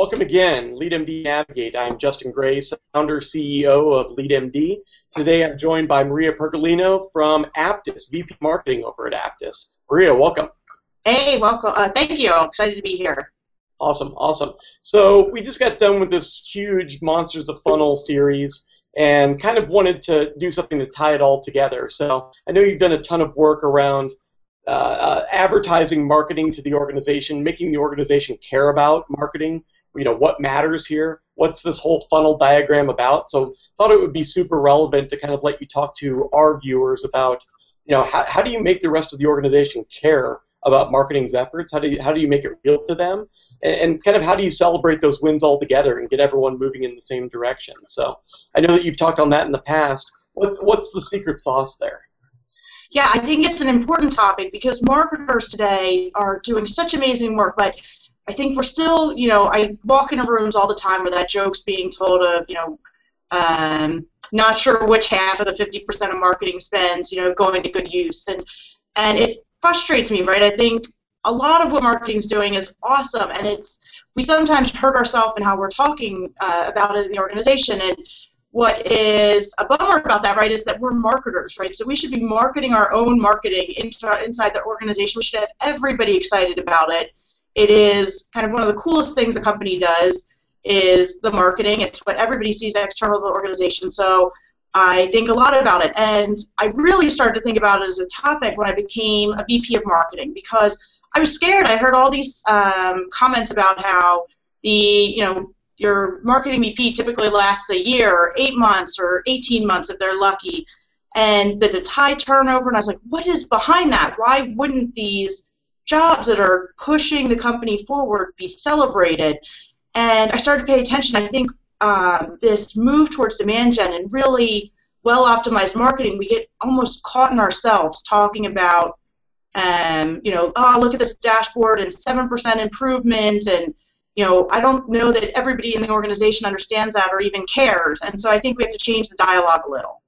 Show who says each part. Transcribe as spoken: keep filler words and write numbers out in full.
Speaker 1: welcome again, LeadMD Navigate. I'm Justin Gray, founder, C E O of LeadMD. Today I'm joined by Maria Pergolino from Apttus, V P Marketing over at Apttus. Maria, welcome.
Speaker 2: Hey, welcome. Uh, thank you. I'm excited to be here.
Speaker 1: Awesome, awesome. So we just got done with this huge Monsters of Funnel series and kind of wanted to do something to tie it all together. So I know you've done a ton of work around uh, uh, advertising marketing to the organization, making the organization care about marketing, you know, what matters here, what's this whole funnel diagram about. So thought it would be super relevant to kind of let you talk to our viewers about, you know, how, how do you make the rest of the organization care about marketing's efforts? How do you, how do you make it real to them? And kind of how do you celebrate those wins all together and get everyone moving in the same direction? So I know that you've talked on that in the past. What, what's the secret sauce there?
Speaker 2: Yeah, I think it's an important topic because marketers today are doing such amazing work, but I think we're still, you know, I walk into rooms all the time where that joke's being told of, you know, um, not sure which half of the fifty percent of marketing spends, you know, going to good use. And, and it frustrates me, right? I think a lot of what marketing is doing is awesome, and it's we sometimes hurt ourselves in how we're talking uh, about it in the organization. And what is a bummer about that, right, is that we're marketers, right? So we should be marketing our own marketing into, inside the organization. We should have everybody excited about it. It is kind of one of the coolest things a company does is the marketing. It's what everybody sees external to the organization. So I think a lot about it, and I really started to think about it as a topic when I became a V P of marketing because I was scared. I heard all these um, comments about how the, you know, your marketing V P typically lasts a year, or eight months, or eighteen months if they're lucky, and that it's high turnover. And I was like, what is behind that? Why wouldn't these jobs that are pushing the company forward be celebrated? And I started to pay attention. I think um, this move towards demand gen and really well-optimized marketing, we get almost caught in ourselves talking about Um, you know, oh, look at this dashboard and seven percent improvement, and, you know, I don't know that everybody in the organization understands that or even cares, and so I think we have to change the dialogue a little.